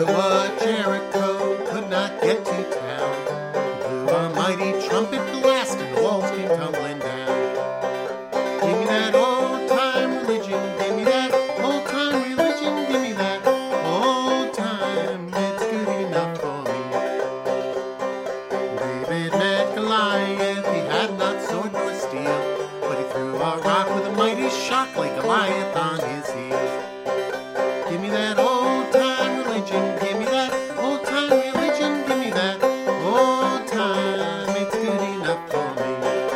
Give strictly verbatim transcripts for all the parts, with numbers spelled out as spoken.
Joshua Jericho could not get to town. Blew a mighty trumpet blast and the walls came tumbling down. Give me that old-time religion, give me that old-time religion, give me that old-time, it's good enough for me. David met Goliath, he had not sword nor steel, but he threw a rock with a mighty shock like Goliath on his heels. Give me that old-time religion, give me that old-time religion, give me that old-time, it's good enough for me.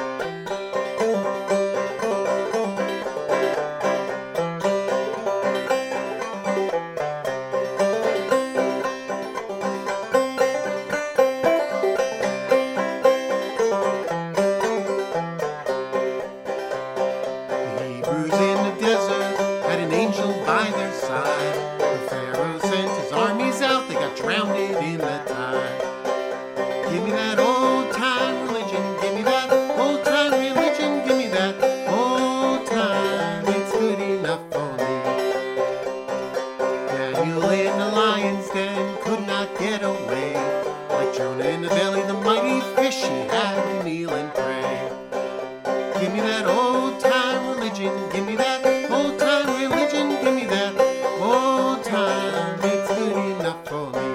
The Hebrews in the desert had an angel by their side. When Pharaoh sent his armies out, they got drowned in the tide. Give me that old-time religion, give me that old-time religion, give me that old-time, it's good enough for me. Daniel in the lion's den could not get away. Like Jonah in the belly, the mighty fish, he had to kneel and pray. Give me that old-time religion, give me that old-time religion, give me that old-time, it's good enough for me.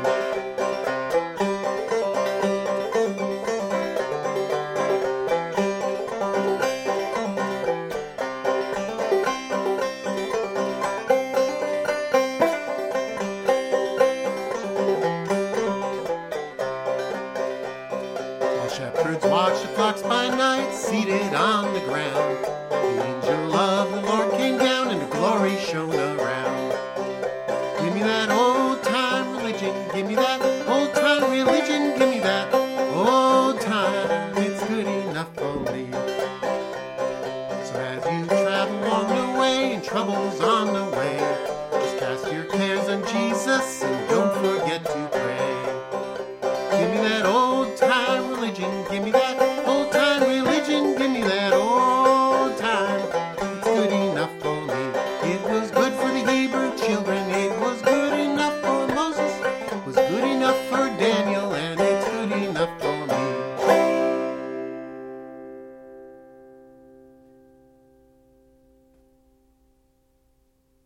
While shepherds watch the flocks by night, seated on the ground, the angel of the Lord came down and her glory shone around. Give me that old-time religion, give me that old-time religion, give me that old-time, it's good enough for me. So as you travel along the way and troubles on the way, just cast your cares on Jesus and don't